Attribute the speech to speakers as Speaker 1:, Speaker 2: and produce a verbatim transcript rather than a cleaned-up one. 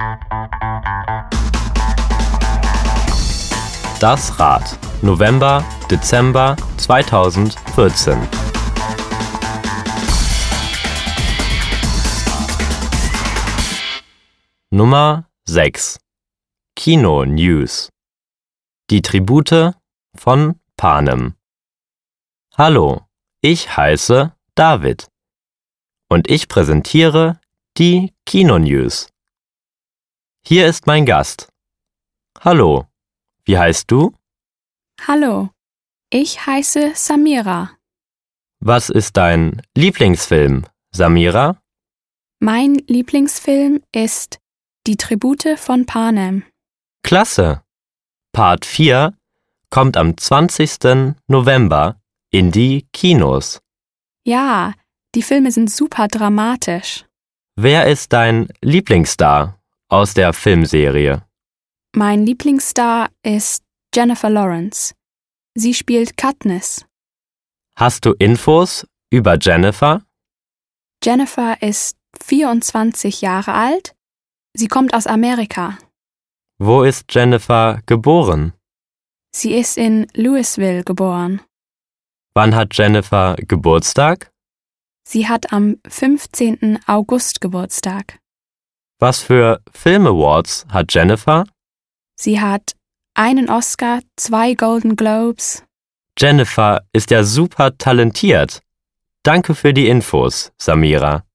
Speaker 1: Das Rad. November, Dezember zweitausendvierzehn. Nummer sechs. Kino News. Die Tribute von Panem. Hallo, ich heiße David und ich präsentiere die Kino News. Hier ist mein Gast. Hallo, wie heißt du?
Speaker 2: Hallo, ich heiße Samira.
Speaker 1: Was ist dein Lieblingsfilm, Samira?
Speaker 2: Mein Lieblingsfilm ist Die Tribute von Panem.
Speaker 1: Klasse! Part vier kommt am zwanzigsten November in die Kinos.
Speaker 2: Ja, die Filme sind super dramatisch.
Speaker 1: Wer ist dein Lieblingsstar aus der Filmserie?
Speaker 2: Mein Lieblingsstar ist Jennifer Lawrence. Sie spielt Katniss.
Speaker 1: Hast du Infos über Jennifer?
Speaker 2: Jennifer ist vierundzwanzig Jahre alt. Sie kommt aus Amerika.
Speaker 1: Wo ist Jennifer geboren?
Speaker 2: Sie ist in Louisville geboren.
Speaker 1: Wann hat Jennifer Geburtstag?
Speaker 2: Sie hat am fünfzehnten August Geburtstag.
Speaker 1: Was für Film-Awards hat Jennifer?
Speaker 2: Sie hat einen Oscar, zwei Golden Globes.
Speaker 1: Jennifer ist ja super talentiert. Danke für die Infos, Samira.